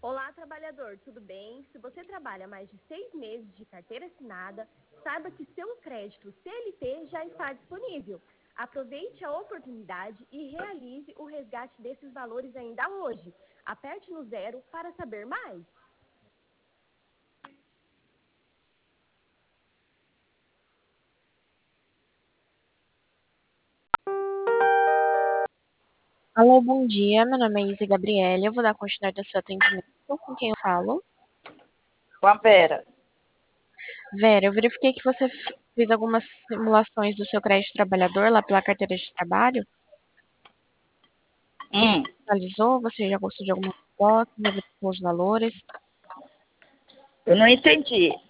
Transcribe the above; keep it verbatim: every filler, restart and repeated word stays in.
Olá, trabalhador, tudo bem? Se você trabalha mais de seis meses de carteira assinada, saiba que seu crédito C L T já está disponível. Aproveite a oportunidade e realize o resgate desses valores ainda hoje. Aperte no zero para saber mais. Alô, bom dia. Meu nome é Isa Gabriele. Eu vou dar continuidade ao seu atendimento. Com quem eu falo? Com a Vera. Vera, eu verifiquei que você f- fez algumas simulações do seu crédito trabalhador lá pela carteira de trabalho. Hum, Analisou? Você já gostou de alguma proposta? Já verificou os valores? eu não entendi.